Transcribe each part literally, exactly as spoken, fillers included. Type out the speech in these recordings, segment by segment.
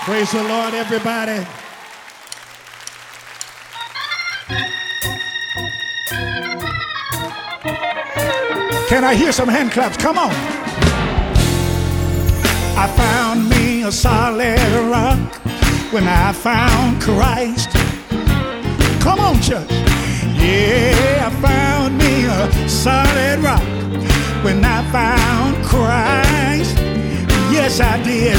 Praise the Lord, everybody. Can I hear some hand claps? Come on. I found me a solid rock when I found Christ. Come on, church. Yeah, I found me a solid rock when I found Christ. Yes, I did.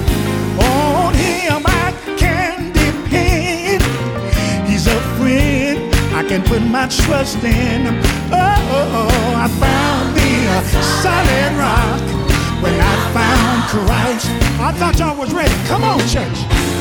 On him I can depend. He's a friend I can put my trust in. Oh, oh, oh, I found me a solid rock when I found Christ. I thought y'all was ready. Come on, church.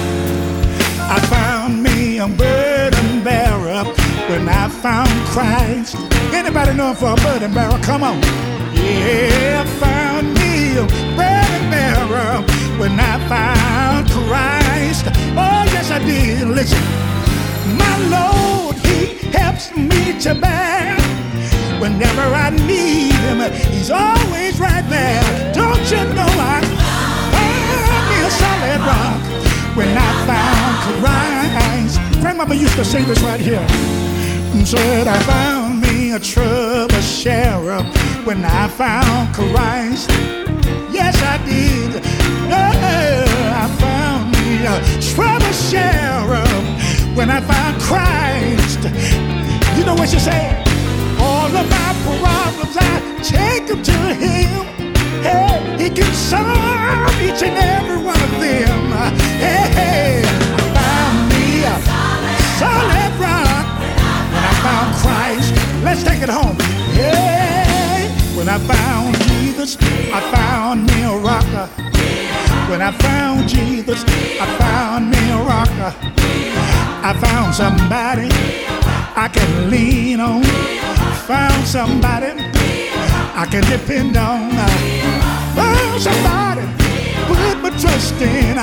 I found me a burden bearer when I found Christ. Anybody know him for a burden bearer? Come on. Yeah, I found me a burden bearer when I found Christ. Oh, yes, I did. Listen, my Lord, he helps me to bear. Whenever I need him, he's always right there. Don't you know I found me a solid rock when I found Christ. Grandmama used to sing this right here. Said I found me a trouble sharer when I found Christ. Yes, I did. Yeah, I found me a trouble sharer when I found Christ. You know what she said? All of my problems, I take them to him. Hey, he can solve each and every one of them. Hey, hey, I found me a solid rock when I found Christ. Let's take it home. Hey, when I found Jesus, I found me a rocker. When I found Jesus, I found me a rocker. I found somebody I can lean on. Found somebody I can depend on. Found somebody put my trust in.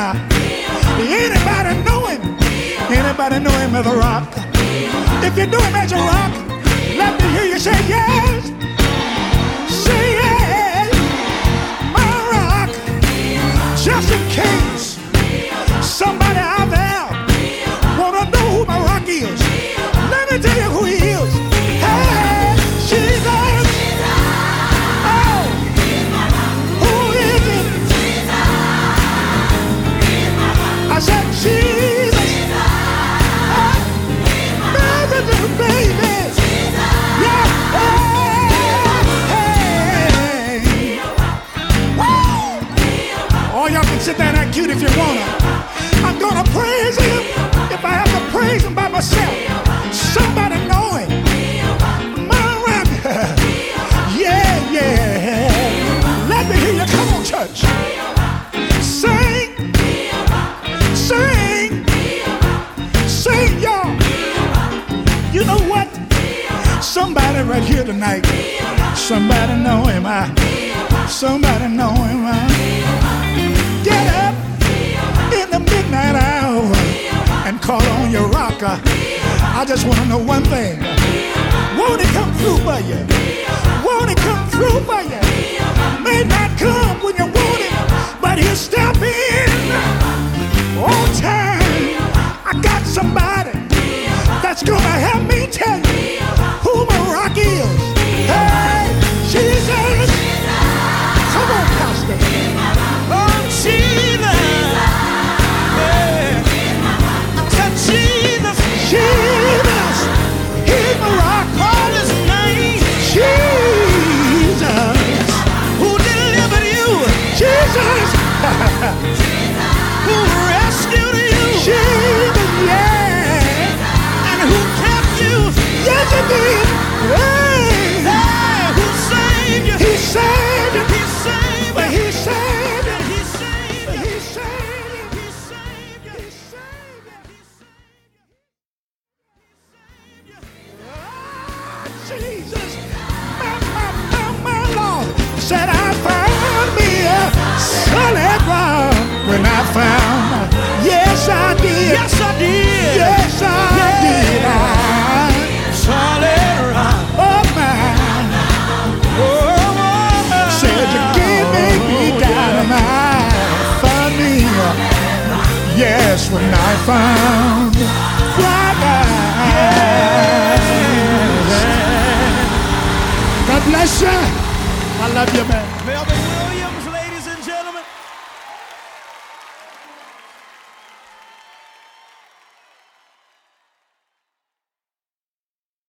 Anybody know him? Anybody know him as a rock? If you know him as a rock, let me hear you say yes. Say yes. My rock. Just in case somebody out there wanna know who my rock is, let me tell you who he is. Hey, Jesus. Oh, who is it? I said Jesus. Oh, baby, baby. Yeah. Hey, hey. Woo. Oh, y'all can sit down and act cute if you wanna. I'm gonna praise him if I have to praise him by myself. Somebody know him. My rock. Yeah, yeah. Let me hear you. Come on, church. Sing. Sing. Sing, y'all. You know what? Somebody right here tonight. Somebody know him. I. Somebody know him. I. Get up in the midnight hour and call on your rocker. I just want to know one thing. Won't it come through for you? Won't it come through for you? May not come when you want it, but he'll step in on time. I got somebody that's going to help me tell you who my rock is. Hey, Jesus. Come on, Pastor. Oh, Jesus. Yeah. Jesus. Jesus. He's my rock. Call his name. Jesus. Who delivered you? Jesus. Who rescued you? Jesus, yeah. And who kept you? Yes, he did. Hey. Hey. Who saved you? He saved you. He saved you. He saved you. He saved you. He saved you. He saved you. He saved you. Ah, Jesus, my, my, my, my Lord, said I found me a solid rock when I found. Yes, I did. Yes, I did. Yes, I yeah. did. I, solid rock. Oh, man. Oh, oh, oh. Said you gave me dynamite. Found me. Yes, when I found Christ. God bless you. I love you, man.